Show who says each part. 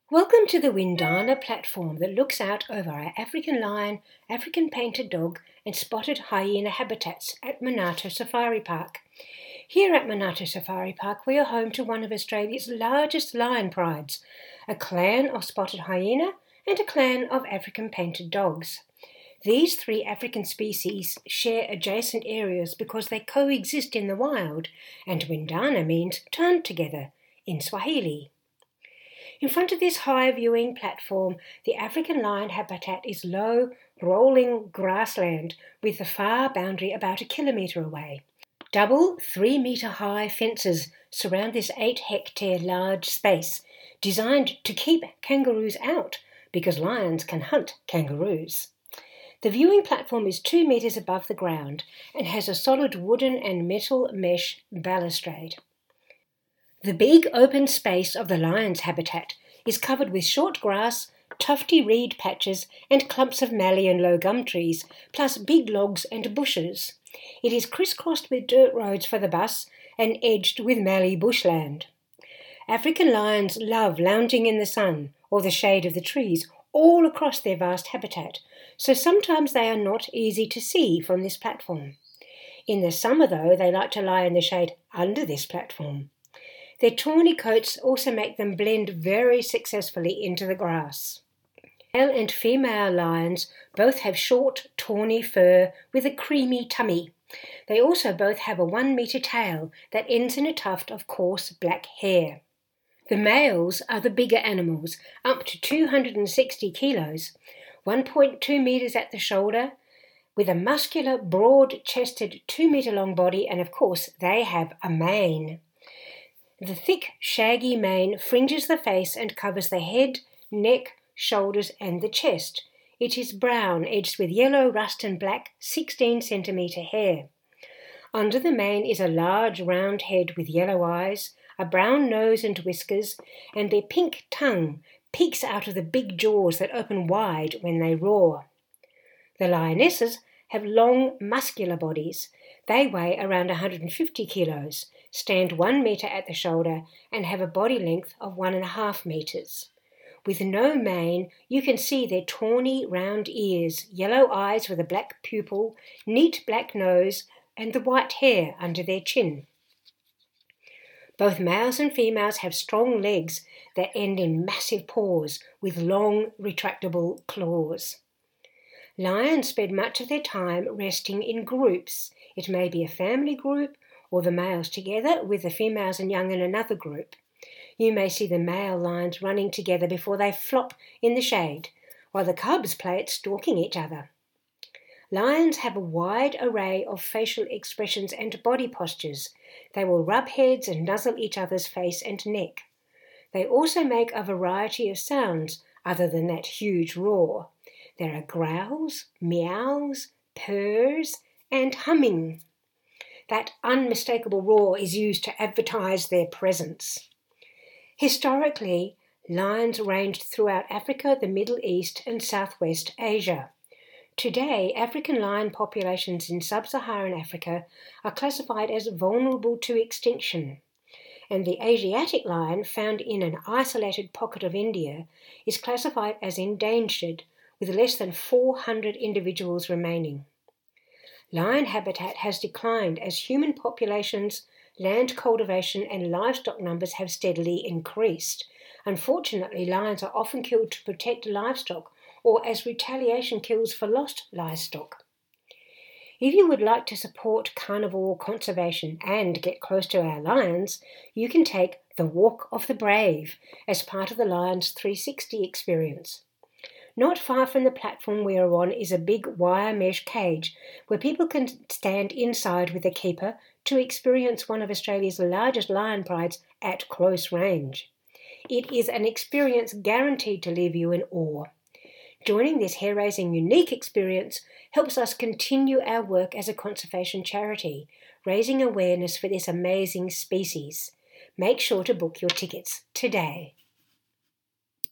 Speaker 1: Welcome to the Windana platform that looks out over our African lion, African painted dog and spotted hyena habitats at Monarto Safari Park. Here at Monarto Safari Park we are home to one of Australia's largest lion prides, a clan of spotted hyena and a clan of African painted dogs. These three African species share adjacent areas because they coexist in the wild, and Windana means turned together in Swahili. In front of this high viewing platform, the African lion habitat is low, rolling grassland with the far boundary about 1 kilometre away. Double 3-metre high fences surround this 8-hectare large space, designed to keep kangaroos out because lions can hunt kangaroos. The viewing platform is 2 metres above the ground and has a solid wooden and metal mesh balustrade. The big open space of the lion's habitat is covered with short grass, tufty reed patches and clumps of mallee and low gum trees, plus big logs and bushes. It is crisscrossed with dirt roads for the bus and edged with mallee bushland. African lions love lounging in the sun or the shade of the trees all across their vast habitat, so sometimes they are not easy to see from this platform. In the summer, though, they like to lie in the shade under this platform. Their tawny coats also make them blend very successfully into the grass. Male and female lions both have short, tawny fur with a creamy tummy. They also both have a 1-metre tail that ends in a tuft of coarse black hair. The males are the bigger animals, up to 260 kilos, 1.2 metres at the shoulder, with a muscular, broad-chested 2-metre-long body, and of course they have a mane. The thick, shaggy mane fringes the face and covers the head, neck, shoulders and the chest. It is brown, edged with yellow, rust and black 16-centimetre hair. Under the mane is a large round head with yellow eyes, a brown nose and whiskers, and their pink tongue peeks out of the big jaws that open wide when they roar. The lionesses have long, muscular bodies. They weigh around 150 kilos, stand 1 metre at the shoulder and have a body length of 1.5 metres. With no mane, you can see their tawny round ears, yellow eyes with a black pupil, neat black nose and the white hair under their chin. Both males and females have strong legs that end in massive paws with long, retractable claws. Lions spend much of their time resting in groups. It may be a family group or the males together with the females and young in another group. You may see the male lions running together before they flop in the shade, while the cubs play at stalking each other. Lions have a wide array of facial expressions and body postures. They will rub heads and nuzzle each other's face and neck. They also make a variety of sounds other than that huge roar. There are growls, meows, purrs, and humming. That unmistakable roar is used to advertise their presence. Historically, lions ranged throughout Africa, the Middle East, and Southwest Asia. Today, African lion populations in sub-Saharan Africa are classified as vulnerable to extinction, and the Asiatic lion, found in an isolated pocket of India, is classified as endangered, with less than 400 individuals remaining. Lion habitat has declined as human populations, land cultivation and livestock numbers have steadily increased. Unfortunately, lions are often killed to protect livestock or as retaliation kills for lost livestock. If you would like to support carnivore conservation and get close to our lions, you can take the Walk of the Brave as part of the Lions 360 experience. Not far from the platform we are on is a big wire mesh cage where people can stand inside with a keeper to experience one of Australia's largest lion prides at close range. It is an experience guaranteed to leave you in awe. Joining this hair-raising unique experience helps us continue our work as a conservation charity, raising awareness for this amazing species. Make sure to book your tickets today.